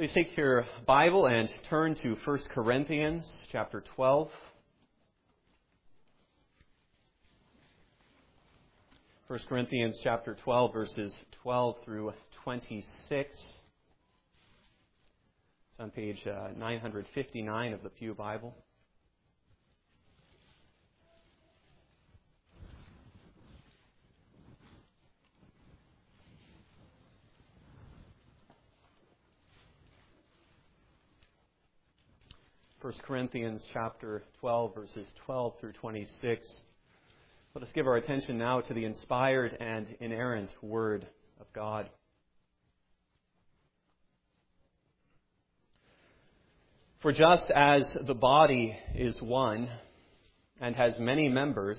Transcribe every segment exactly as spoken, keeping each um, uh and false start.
Please take your Bible and turn to First Corinthians chapter twelve. First Corinthians chapter twelve, verses twelve through twenty-six. It's on page uh, nine fifty-nine of the Pew Bible. First Corinthians chapter twelve, verses twelve through twenty-six. Let us give our attention now to the inspired and inerrant Word of God. For just as the body is one and has many members,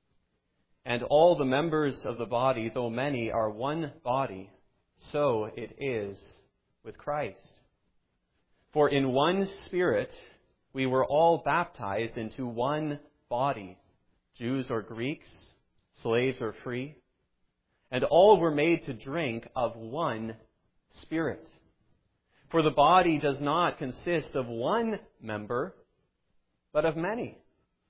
and all the members of the body, though many, are one body, so it is with Christ. For in one Spirit we were all baptized into one body, Jews or Greeks, slaves or free, and all were made to drink of one Spirit. For the body does not consist of one member, but of many.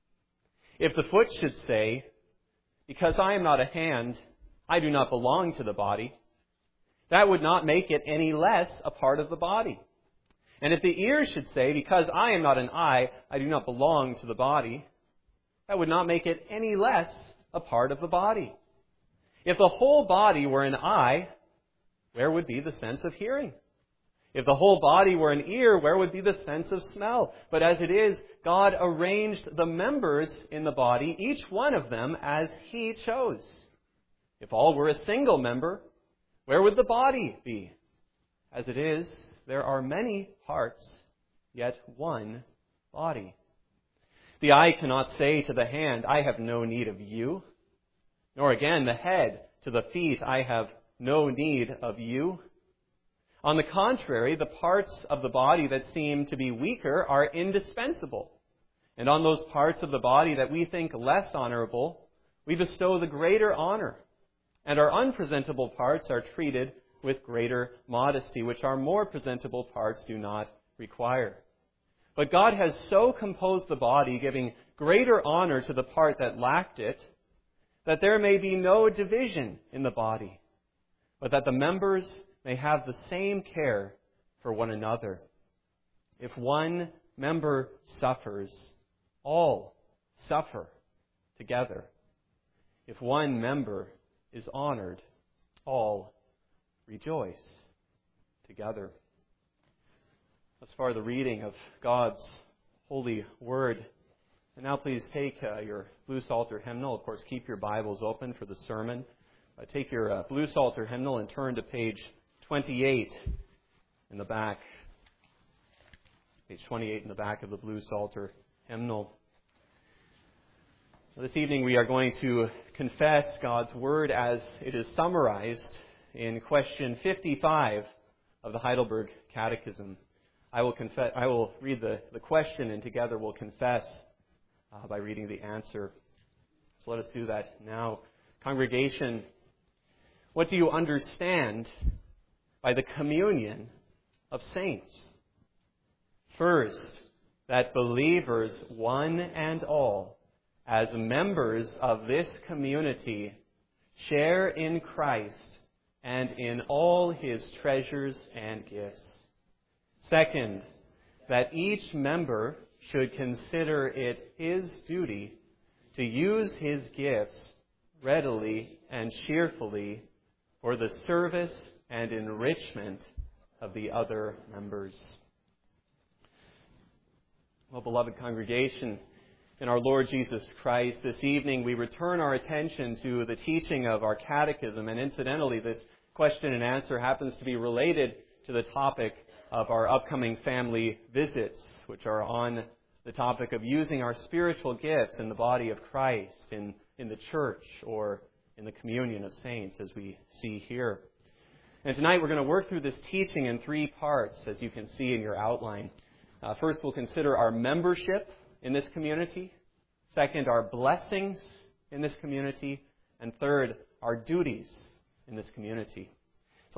If the foot should say, "Because I am not a hand, I do not belong to the body," that would not make it any less a part of the body. And if the ear should say, "Because I am not an eye, I do not belong to the body," that would not make it any less a part of the body. If the whole body were an eye, where would be the sense of hearing? If the whole body were an ear, where would be the sense of smell? But as it is, God arranged the members in the body, each one of them, as He chose. If all were a single member, where would the body be? As it is, there are many parts, yet one body. The eye cannot say to the hand, "I have no need of you," nor again the head to the feet, "I have no need of you." On the contrary, the parts of the body that seem to be weaker are indispensable. And on those parts of the body that we think less honorable, we bestow the greater honor. And our unpresentable parts are treated with greater modesty, which our more presentable parts do not require. But God has so composed the body, giving greater honor to the part that lacked it, that there may be no division in the body, but that the members may have the same care for one another. If one member suffers, all suffer together. If one member is honored, all rejoice together. Thus far, the reading of God's holy word. And now please take uh, your Blue Psalter hymnal. Of course, keep your Bibles open for the sermon. Uh, take your uh, Blue Psalter hymnal and turn to page twenty-eight in the back. Page twenty-eight in the back of the Blue Psalter hymnal. This evening we are going to confess God's word as it is summarized in question fifty-five of the Heidelberg Catechism. I will confess, I will read the, the question, and together we'll confess uh, by reading the answer. So let us do that now. Congregation, what do you understand by the communion of saints? First, that believers, one and all, as members of this community, share in Christ and in all His treasures and gifts. Second, that each member should consider it his duty to use his gifts readily and cheerfully for the service and enrichment of the other members. Well, beloved congregation, in our Lord Jesus Christ, this evening we return our attention to the teaching of our catechism, and incidentally, this question and answer happens to be related to the topic of our upcoming family visits, which are on the topic of using our spiritual gifts in the body of Christ, in, in the church, or in the communion of saints, as we see here. And tonight we're going to work through this teaching in three parts, as you can see in your outline. Uh, first, we'll consider our membership in this community. Second, our blessings in this community. And third, our duties in this community. So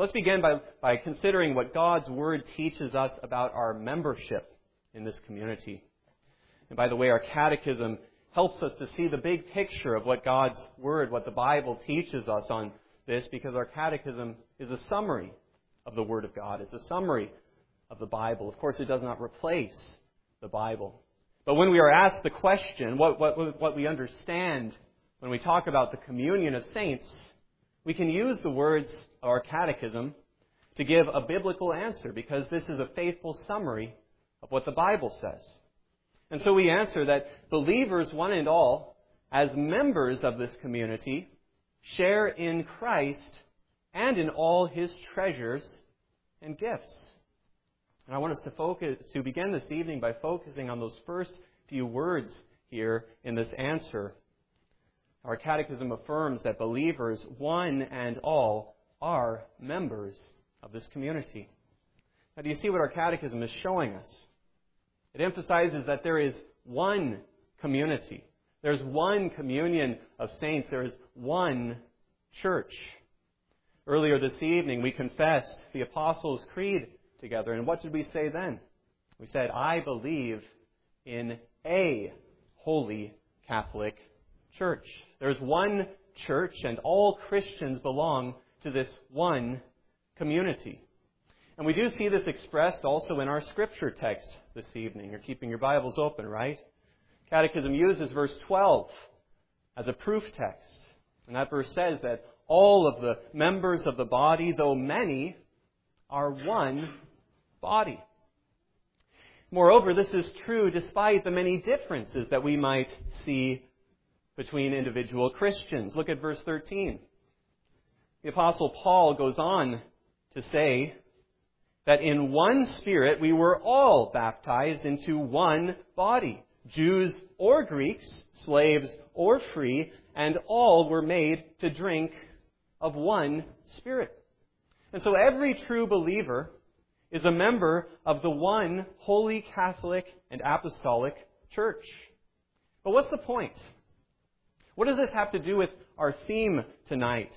So let's begin by, by considering what God's Word teaches us about our membership in this community. And by the way, our catechism helps us to see the big picture of what God's Word, what the Bible teaches us on this, because our catechism is a summary of the Word of God. It's a summary of the Bible. Of course, it does not replace the Bible. But when we are asked the question, what, what, what we understand when we talk about the communion of saints, we can use the words of our catechism to give a biblical answer, because this is a faithful summary of what the Bible says. And so we answer that believers, one and all, as members of this community, share in Christ and in all His treasures and gifts. And I want us to focus, to begin this evening by focusing on those first few words here in this answer. Our catechism affirms that believers, one and all, are members of this community. Now, do you see what our catechism is showing us? It emphasizes that there is one community. There's one communion of saints. There is one church. Earlier this evening, we confessed the Apostles' Creed together. And what did we say then? We said, I believe in a holy Catholic church. There's one church, and all Christians belong to this one community. And we do see this expressed also in our scripture text this evening. You're keeping your Bibles open, right? Catechism uses verse twelve as a proof text. And that verse says that all of the members of the body, though many, are one body. Moreover, this is true despite the many differences that we might see between individual Christians. Look at verse thirteen. The Apostle Paul goes on to say that in one Spirit we were all baptized into one body, Jews or Greeks, slaves or free, and all were made to drink of one Spirit. And so every true believer is a member of the one holy Catholic and Apostolic Church. But what's the point? What does this have to do with our theme tonight?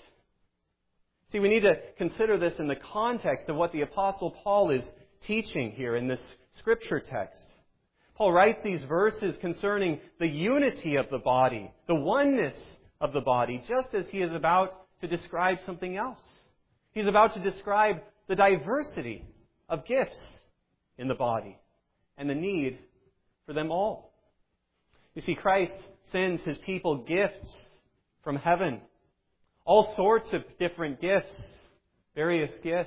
See, we need to consider this in the context of what the Apostle Paul is teaching here in this scripture text. Paul writes these verses concerning the unity of the body, the oneness of the body, just as he is about to describe something else. He's about to describe the diversity of gifts in the body and the need for them all. You see, Christ sends His people gifts from heaven. All sorts of different gifts, various gifts.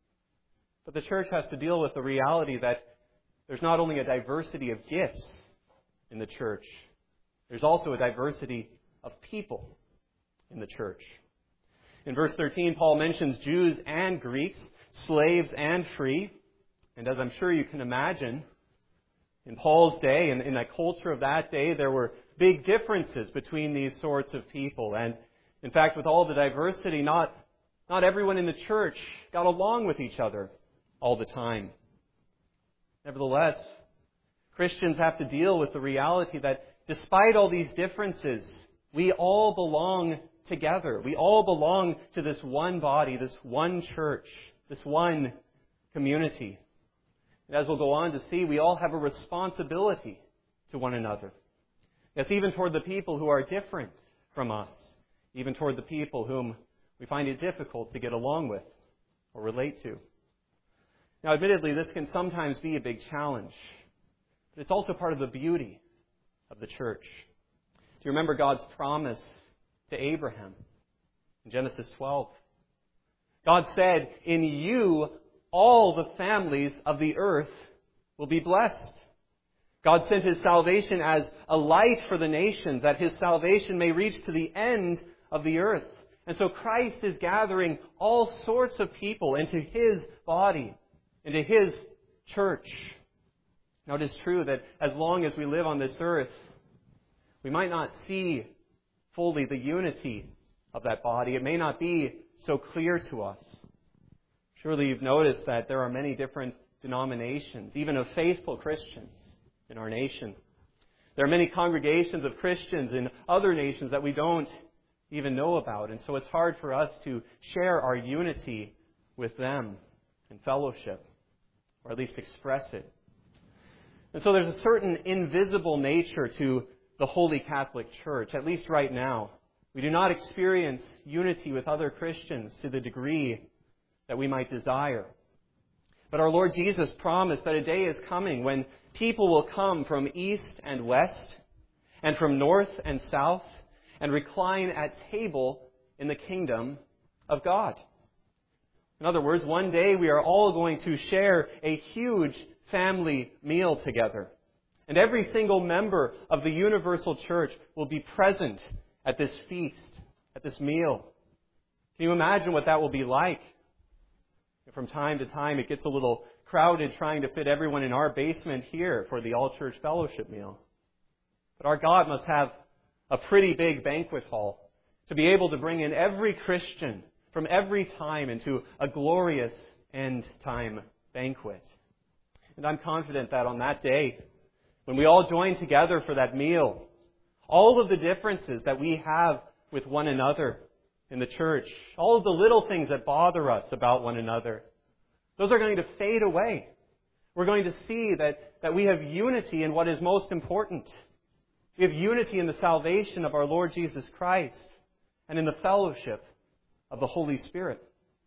But the church has to deal with the reality that there's not only a diversity of gifts in the church, there's also a diversity of people in the church. In verse thirteen, Paul mentions Jews and Greeks, slaves and free. And as I'm sure you can imagine, in Paul's day and in the culture of that day, there were big differences between these sorts of people. And in fact, with all the diversity, not, not everyone in the church got along with each other all the time. Nevertheless, Christians have to deal with the reality that despite all these differences, we all belong together. We all belong to this one body, this one church, this one community. And as we'll go on to see, we all have a responsibility to one another. Yes, even toward the people who are different from us. Even toward the people whom we find it difficult to get along with or relate to. Now, admittedly, this can sometimes be a big challenge. But it's also part of the beauty of the church. Do you remember God's promise to Abraham in Genesis twelve? God said, in you all the families of the earth will be blessed. God sent His salvation as a light for the nations, that His salvation may reach to the end of the earth. And so Christ is gathering all sorts of people into His body, into His church. Now it is true that as long as we live on this earth, we might not see fully the unity of that body. It may not be so clear to us. Surely you've noticed that there are many different denominations, even of faithful Christians in our nation. There are many congregations of Christians in other nations that we don't even know about. And so it's hard for us to share our unity with them in fellowship, or at least express it. And so there's a certain invisible nature to the Holy Catholic Church, at least right now. We do not experience unity with other Christians to the degree that we might desire. But our Lord Jesus promised that a day is coming when people will come from east and west, and from north and south, and recline at table in the kingdom of God. In other words, one day we are all going to share a huge family meal together. And every single member of the universal church will be present at this feast, at this meal. Can you imagine what that will be like? From time to time, it gets a little crowded trying to fit everyone in our basement here for the all-church fellowship meal. But our God must have a pretty big banquet hall to be able to bring in every Christian from every time into a glorious end-time banquet. And I'm confident that on that day, when we all join together for that meal, all of the differences that we have with one another in the church, all of the little things that bother us about one another, those are going to fade away. We're going to see that, that we have unity in what is most important. We have unity in the salvation of our Lord Jesus Christ and in the fellowship of the Holy Spirit.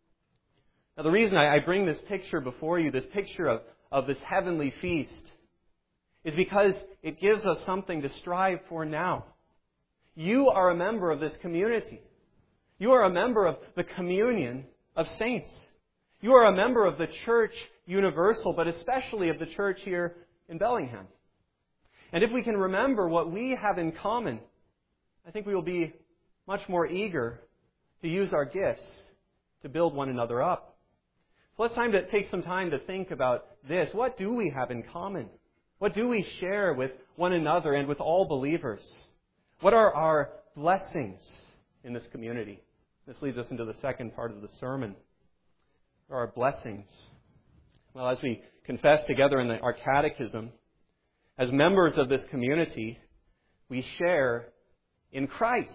Now, the reason I, I bring this picture before you, this picture of, of this heavenly feast, is because it gives us something to strive for now. You are a member of this community. You are a member of the communion of saints. You are a member of the Church Universal, but especially of the church here in Bellingham. And if we can remember what we have in common, I think we will be much more eager to use our gifts to build one another up. So let's time to take some time to think about this. What do we have in common? What do we share with one another and with all believers? What are our blessings in this community? This leads us into the second part of the sermon. What are our blessings? Well, as we confess together in the, our catechism, as members of this community, we share in Christ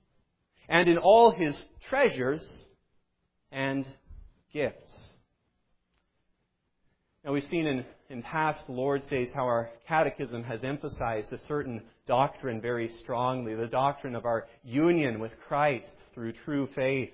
and in all His treasures and gifts. Now, we've seen in, in past Lord's Days how our catechism has emphasized a certain doctrine very strongly, the doctrine of our union with Christ through true faith.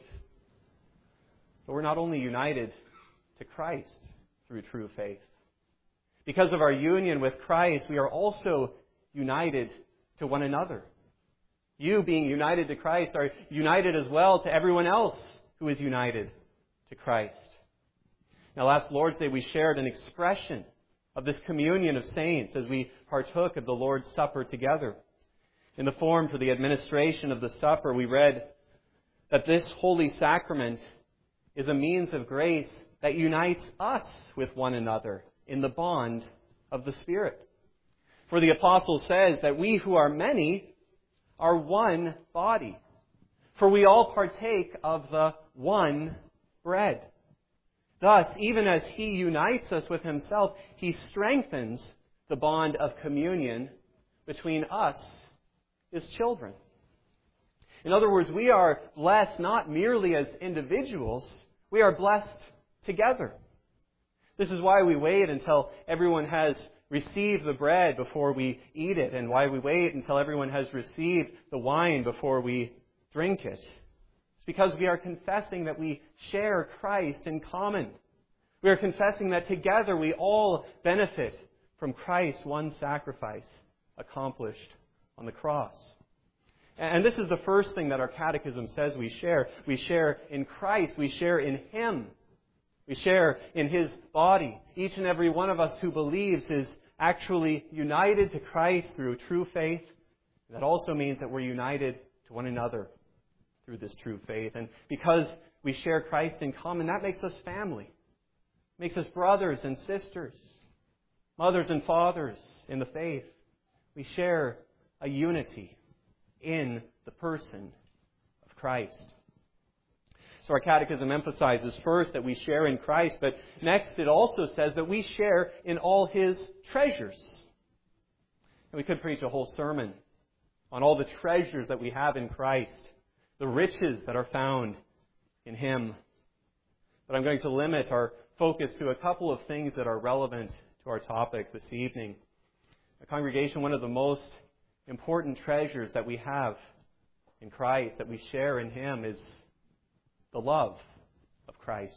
But we're not only united to Christ through true faith. Because of our union with Christ, we are also united to one another. You, being united to Christ, are united as well to everyone else who is united to Christ. Now, last Lord's Day, we shared an expression of this communion of saints as we partook of the Lord's Supper together. In the form for the administration of the supper, we read that this holy sacrament is a means of grace that unites us with one another in the bond of the Spirit. For the Apostle says that we who are many are one body, for we all partake of the one bread. Thus, even as He unites us with Himself, He strengthens the bond of communion between us, His children. In other words, we are blessed not merely as individuals, we are blessed together. This is why we wait until everyone has received the bread before we eat it, and why we wait until everyone has received the wine before we drink it. It's because we are confessing that we share Christ in common. We are confessing that together we all benefit from Christ's one sacrifice accomplished on the cross. And this is the first thing that our catechism says we share. We share in Christ. We share in Him. We share in His body. Each and every one of us who believes is actually united to Christ through true faith. That also means that we're united to one another through this true faith. And because we share Christ in common, that makes us family. It makes us brothers and sisters, mothers and fathers in the faith. We share a unity in the person of Christ. So our catechism emphasizes first that we share in Christ, but next it also says that we share in all His treasures. And we could preach a whole sermon on all the treasures that we have in Christ, the riches that are found in Him. but I'm going to limit our focus to a couple of things that are relevant to our topic this evening. A congregation, one of the most important treasures that we have in Christ, that we share in Him, is the love of Christ.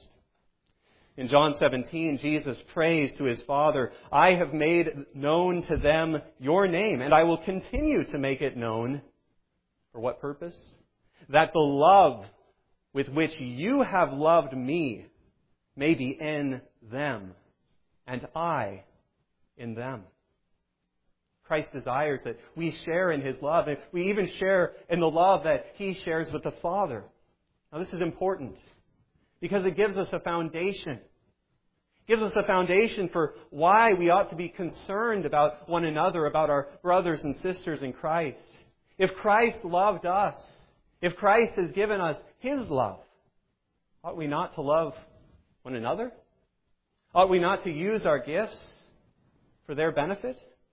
In John seventeen, Jesus prays to His Father, "I have made known to them your name, and I will continue to make it known." For what purpose? That the love with which you have loved me may be in them, and I in them. Christ desires that we share in His love, and we even share in the love that He shares with the Father. Now this is important because it gives us a foundation. It gives us a foundation for why we ought to be concerned about one another, about our brothers and sisters in Christ. If Christ loved us, if Christ has given us His love, ought we not to love one another? Ought we not to use our gifts for their benefit?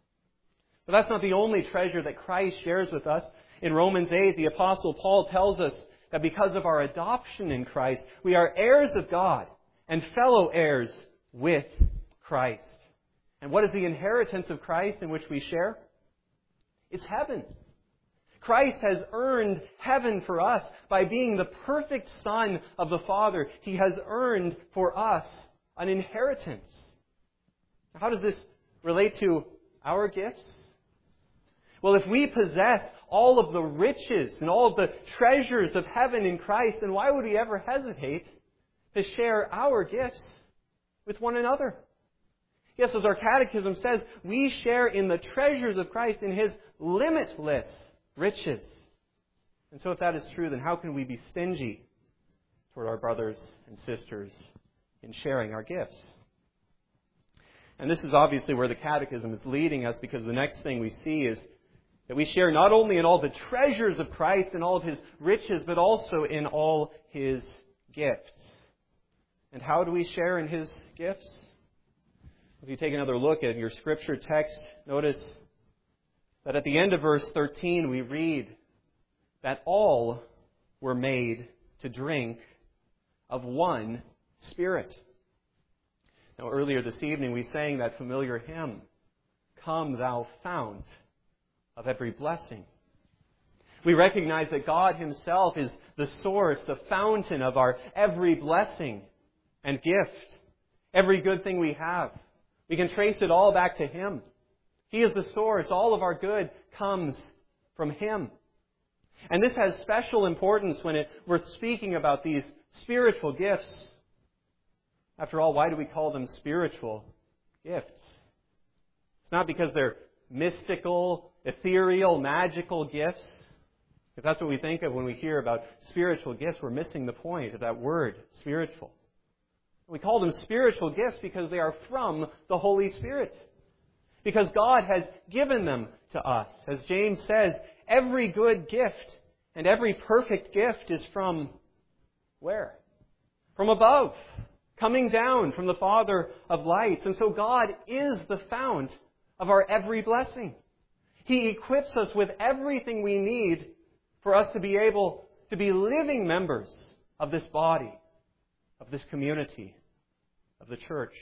But that's not the only treasure that Christ shares with us. In Romans eight, the Apostle Paul tells us that because of our adoption in Christ, we are heirs of God and fellow heirs with Christ. And what is the inheritance of Christ in which we share? It's heaven. Christ has earned heaven for us by being the perfect Son of the Father. He has earned for us an inheritance. How does this relate to our gifts? Well, if we possess all of the riches and all of the treasures of heaven in Christ, then why would we ever hesitate to share our gifts with one another? Yes, as our catechism says, we share in the treasures of Christ, in His limitless riches. And so if that is true, then how can we be stingy toward our brothers and sisters in sharing our gifts? And this is obviously where the catechism is leading us, because the next thing we see is that we share not only in all the treasures of Christ and all of His riches, but also in all His gifts. And how do we share in His gifts? If you take another look at your scripture text, notice that at the end of verse thirteen we read that all were made to drink of one Spirit. Now earlier this evening we sang that familiar hymn, "Come Thou Fount of every blessing." We recognize that God Himself is the source, the fountain of our every blessing and gift. Every good thing we have, we can trace it all back to Him. He is the source. All of our good comes from Him. And this has special importance when it, we're speaking about these spiritual gifts. After all, why do we call them spiritual gifts? It's not because they're mystical, ethereal, magical gifts. If that's what we think of when we hear about spiritual gifts, we're missing the point of that word, spiritual. We call them spiritual gifts because they are from the Holy Spirit. Because God has given them to us. As James says, every good gift and every perfect gift is from where? From above. Coming down from the Father of lights. And so God is the fount of our every blessing. He equips us with everything we need for us to be able to be living members of this body, of this community, of the church.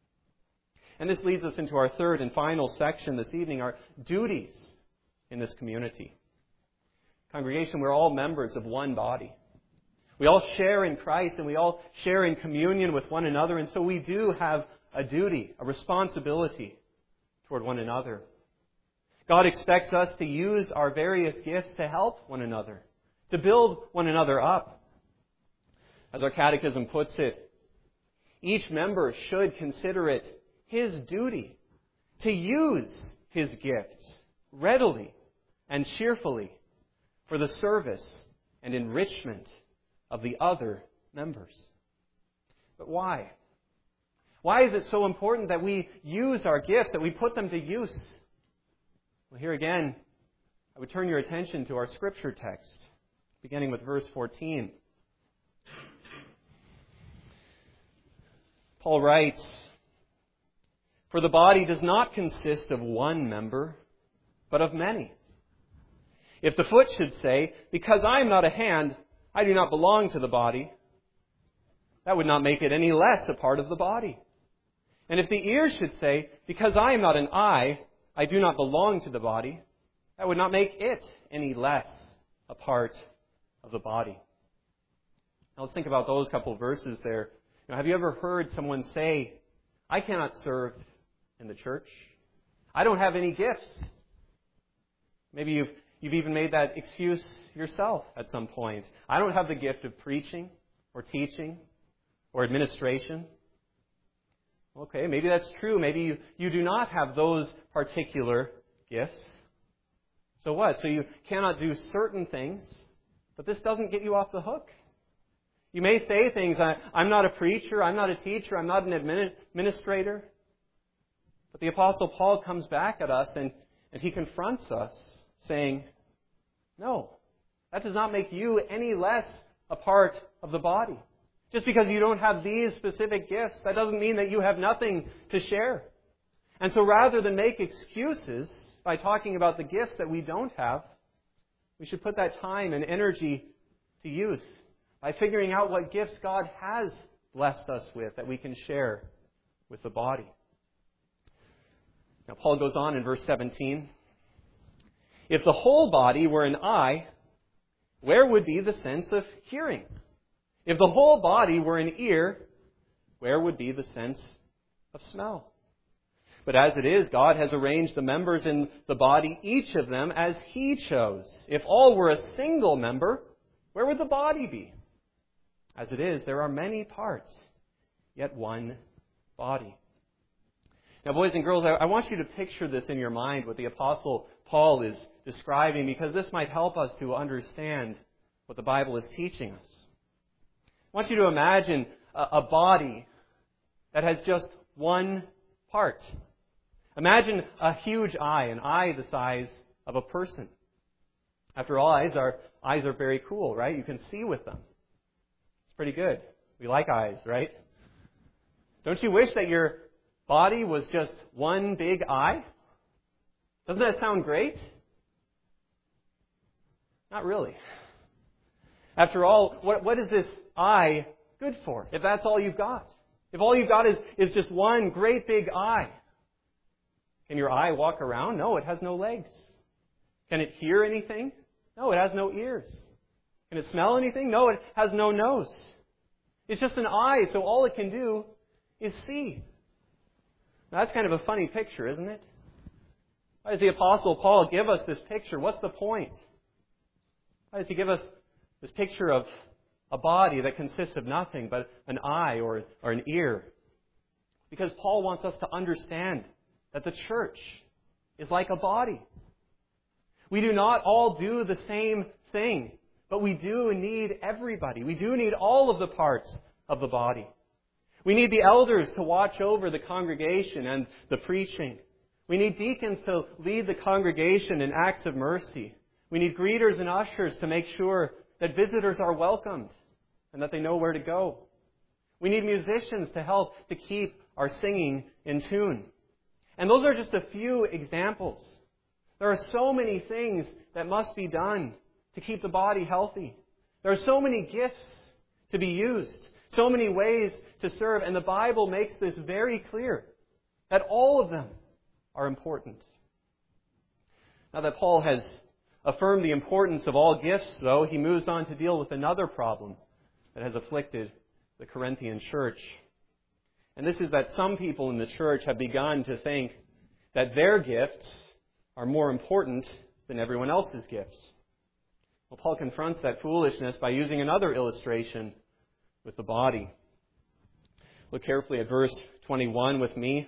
And this leads us into our third and final section this evening, our duties in this community. Congregation, we're all members of one body. We all share in Christ and we all share in communion with one another, and so we do have a duty, a responsibility toward one another. God expects us to use our various gifts to help one another, to build one another up. As our catechism puts it, each member should consider it his duty to use his gifts readily and cheerfully for the service and enrichment of the other members. But why? Why is it so important that we use our gifts, that we put them to use? Well, here again, I would turn your attention to our scripture text, beginning with verse fourteen. Paul writes, "For the body does not consist of one member, but of many. If the foot should say, 'Because I am not a hand, I do not belong to the body,' that would not make it any less a part of the body. And if the ear should say, because I am not an eye, I do not belong to the body, that would not make it any less a part of the body. Now let's think about those couple of verses there. Now, have you ever heard someone say, I cannot serve in the church? I don't have any gifts. Maybe you've, you've even made that excuse yourself at some point. I don't have the gift of preaching or teaching or administration. Okay, maybe that's true. Maybe you, you do not have those particular gifts. So what? So you cannot do certain things, but this doesn't get you off the hook. You may say things, I'm not a preacher, I'm not a teacher, I'm not an administrator. But the Apostle Paul comes back at us and, and he confronts us saying, no, that does not make you any less a part of the body. Just because you don't have these specific gifts, that doesn't mean that you have nothing to share. And so rather than make excuses by talking about the gifts that we don't have, we should put that time and energy to use by figuring out what gifts God has blessed us with that we can share with the body. Now, Paul goes on in verse seventeen. If the whole body were an eye, where would be the sense of hearing? If the whole body were an ear, where would be the sense of smell? But as it is, God has arranged the members in the body, each of them as He chose. If all were a single member, where would the body be? As it is, there are many parts, yet one body. Now, boys and girls, I want you to picture this in your mind, what the Apostle Paul is describing, because this might help us to understand what the Bible is teaching us. I want you to imagine a, a body that has just one part. Imagine a huge eye, an eye the size of a person. After all, eyes are, eyes are very cool, right? You can see with them. It's pretty good. We like eyes, right? Don't you wish that your body was just one big eye? Doesn't that sound great? Not really. After all, what, what is this eye good for, if that's all you've got? If all you've got is, is just one great big eye. Can your eye walk around? No, it has no legs. Can it hear anything? No, it has no ears. Can it smell anything? No, it has no nose. It's just an eye, so all it can do is see. Now, that's kind of a funny picture, isn't it? Why does the Apostle Paul give us this picture? What's the point? Why does he give us this picture of a body that consists of nothing but an eye or, or an ear? Because Paul wants us to understand that the church is like a body. We do not all do the same thing, but we do need everybody. We do need all of the parts of the body. We need the elders to watch over the congregation and the preaching. We need deacons to lead the congregation in acts of mercy. We need greeters and ushers to make sure that visitors are welcomed and that they know where to go. We need musicians to help to keep our singing in tune. And those are just a few examples. There are so many things that must be done to keep the body healthy. There are so many gifts to be used, so many ways to serve, and the Bible makes this very clear, that all of them are important. Now that Paul has affirmed the importance of all gifts, though, he moves on to deal with another problem that has afflicted the Corinthian church. And this is that some people in the church have begun to think that their gifts are more important than everyone else's gifts. Well, Paul confronts that foolishness by using another illustration with the body. Look carefully at verse twenty-one with me.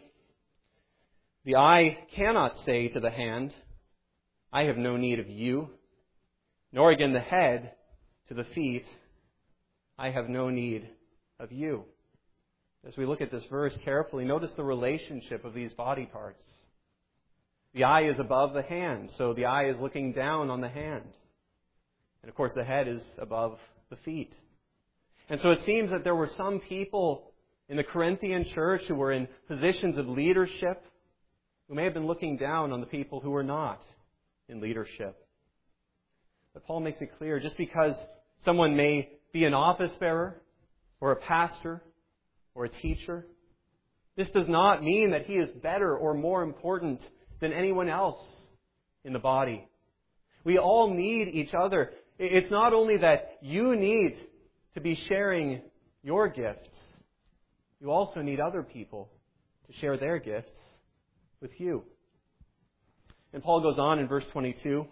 The eye cannot say to the hand, I have no need of you, nor again the head to the feet, I have no need of you. As we look at this verse carefully, notice the relationship of these body parts. The eye is above the hand, so the eye is looking down on the hand. And of course the head is above the feet. And so it seems that there were some people in the Corinthian church who were in positions of leadership who may have been looking down on the people who were not in leadership. But Paul makes it clear, just because someone may be an office bearer, or a pastor or a teacher. This does not mean that he is better or more important than anyone else in the body. We all need each other. It's not only that you need to be sharing your gifts, you also need other people to share their gifts with you. And Paul goes on in verse twenty-two.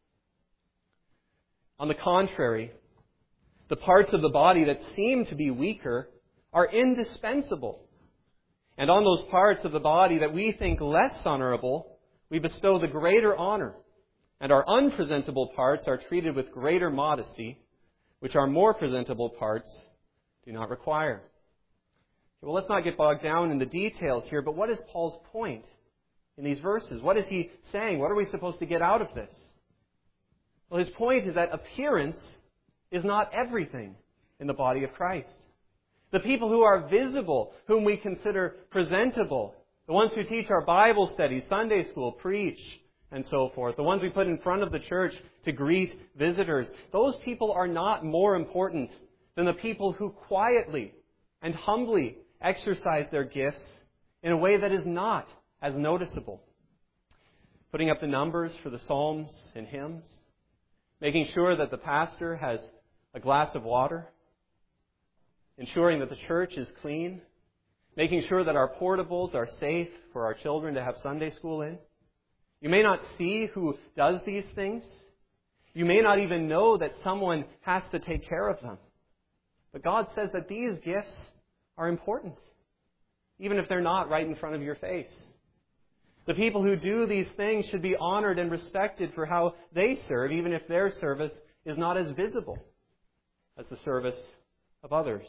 On the contrary, the parts of the body that seem to be weaker are indispensable. And on those parts of the body that we think less honorable, we bestow the greater honor. And our unpresentable parts are treated with greater modesty, which our more presentable parts do not require. Well, let's not get bogged down in the details here, but what is Paul's point in these verses? What is he saying? What are we supposed to get out of this? Well, his point is that appearance is not everything in the body of Christ. The people who are visible, whom we consider presentable, the ones who teach our Bible studies, Sunday school, preach, and so forth, the ones we put in front of the church to greet visitors, those people are not more important than the people who quietly and humbly exercise their gifts in a way that is not as noticeable. Putting up the numbers for the psalms and hymns, making sure that the pastor has a glass of water, ensuring that the church is clean, making sure that our portables are safe for our children to have Sunday school in. You may not see who does these things. You may not even know that someone has to take care of them. But God says that these gifts are important, even if they're not right in front of your face. The people who do these things should be honored and respected for how they serve, even if their service is not as visible as the service of others.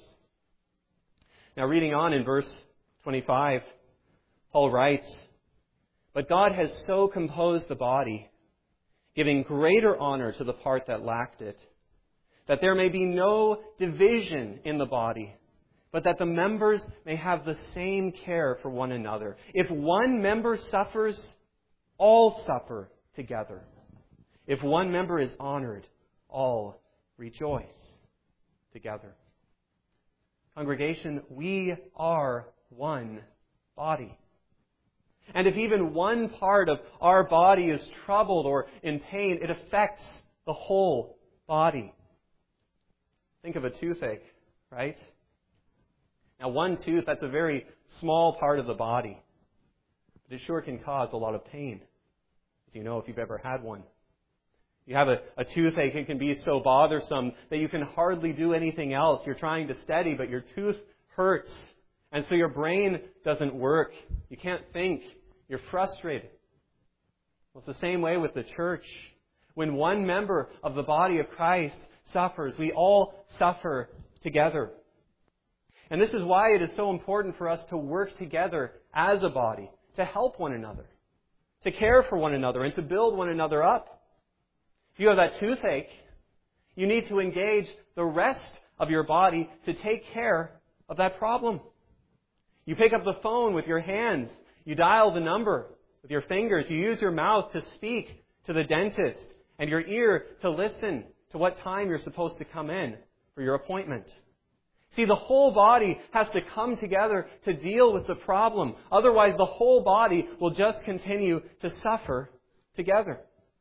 Now, reading on in verse twenty-five, Paul writes, "But God has so composed the body, giving greater honor to the part that lacked it, that there may be no division in the body, but that the members may have the same care for one another. If one member suffers, all suffer together. If one member is honored, all rejoice together." Congregation, we are one body. And if even one part of our body is troubled or in pain, it affects the whole body. Think of a toothache, right? Now, one tooth, that's a very small part of the body. But it sure can cause a lot of pain, as you know if you've ever had one. You have a, a toothache, it can be so bothersome that you can hardly do anything else. You're trying to steady, but your tooth hurts. And so your brain doesn't work. You can't think. You're frustrated. Well, it's the same way with the church. When one member of the body of Christ suffers, we all suffer together. And this is why it is so important for us to work together as a body, to help one another, to care for one another, and to build one another up. If you have that toothache, you need to engage the rest of your body to take care of that problem. You pick up the phone with your hands. You dial the number with your fingers. You use your mouth to speak to the dentist and your ear to listen to what time you're supposed to come in for your appointment. See, the whole body has to come together to deal with the problem. Otherwise, the whole body will just continue to suffer together.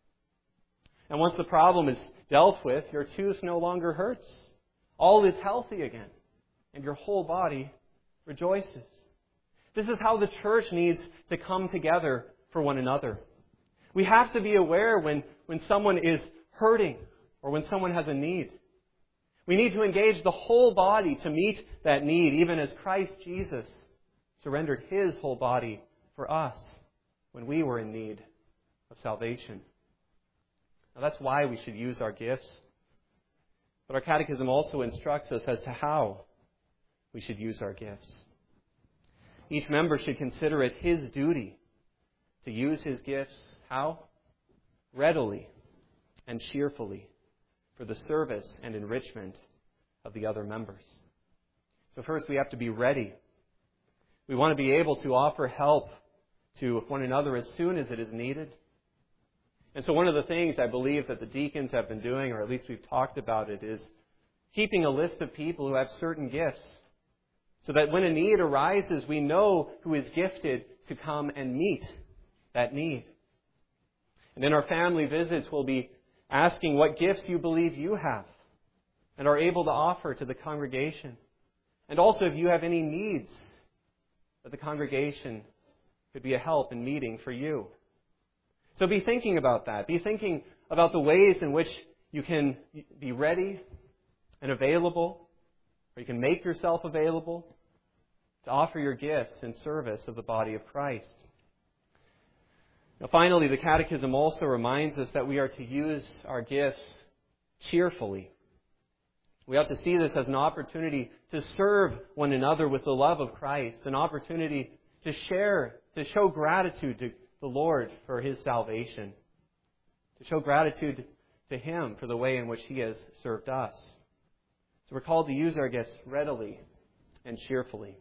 And once the problem is dealt with, your tooth no longer hurts. All is healthy again, and your whole body rejoices. This is how the church needs to come together for one another. We have to be aware when, when someone is hurting or when someone has a need. We need to engage the whole body to meet that need, even as Christ Jesus surrendered His whole body for us when we were in need of salvation. Now, that's why we should use our gifts. But our catechism also instructs us as to how we should use our gifts. Each member should consider it his duty to use his gifts, how? Readily and cheerfully for the service and enrichment of the other members. So first, we have to be ready. We want to be able to offer help to one another as soon as it is needed. And so one of the things I believe that the deacons have been doing, or at least we've talked about it, is keeping a list of people who have certain gifts, so that when a need arises, we know who is gifted to come and meet that need. And in our family visits, we'll be asking what gifts you believe you have and are able to offer to the congregation. And also if you have any needs that the congregation could be a help in meeting for you. So be thinking about that. Be thinking about the ways in which you can be ready and available, or you can make yourself available to offer your gifts in service of the body of Christ. Now, finally, the Catechism also reminds us that we are to use our gifts cheerfully. We ought to see this as an opportunity to serve one another with the love of Christ, an opportunity to share, to show gratitude to the Lord for His salvation, to show gratitude to Him for the way in which He has served us. So we're called to use our gifts readily and cheerfully.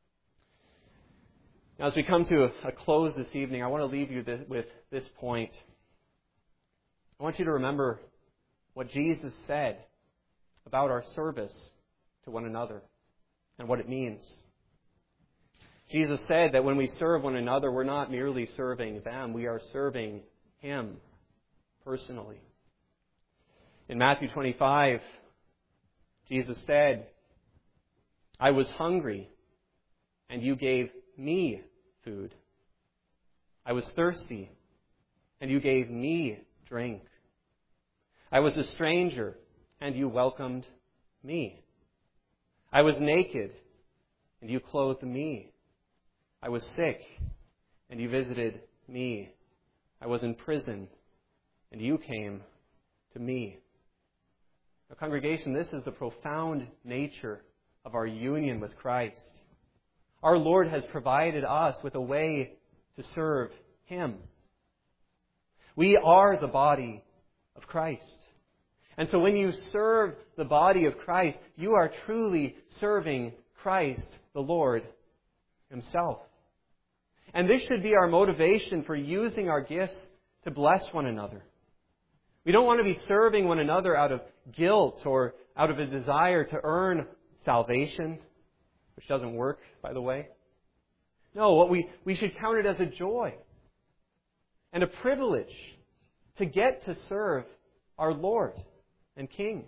Now, as we come to a close this evening, I want to leave you with this point. I want you to remember what Jesus said about our service to one another and what it means. Jesus said that when we serve one another, we're not merely serving them, we are serving Him personally. In Matthew twenty-five, Jesus said, "I was hungry, and you gave me food. I was thirsty, and you gave me drink. I was a stranger, and you welcomed me. I was naked, and you clothed me. I was sick, and you visited me. I was in prison, and you came to me." Now, congregation, this is the profound nature of our union with Christ. Our Lord has provided us with a way to serve Him. We are the body of Christ. And so when you serve the body of Christ, you are truly serving Christ, the Lord Himself. And this should be our motivation for using our gifts to bless one another. We don't want to be serving one another out of guilt or out of a desire to earn salvation, which doesn't work, by the way. No, what we, we should count it as a joy and a privilege to get to serve our Lord and King.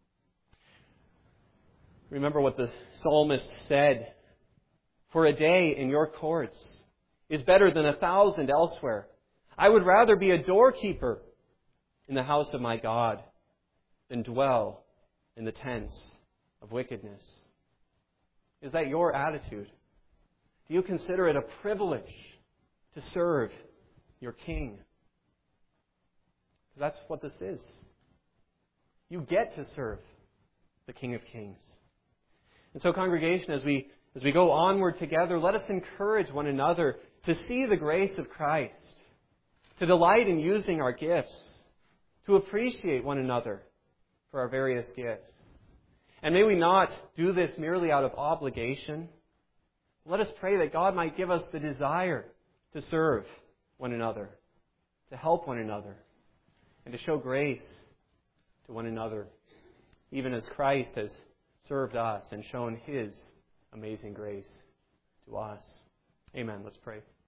Remember what the psalmist said, "For a day in your courts is better than a thousand elsewhere. I would rather be a doorkeeper in the house of my God than dwell in the tents of wickedness." Is that your attitude? Do you consider it a privilege to serve your King? Because that's what this is. You get to serve the King of Kings. And so, congregation, as we as we go onward together, let us encourage one another to see the grace of Christ, to delight in using our gifts, to appreciate one another for our various gifts. And may we not do this merely out of obligation. Let us pray that God might give us the desire to serve one another, to help one another, and to show grace to one another, even as Christ has served us and shown His amazing grace to us. Amen. Let's pray.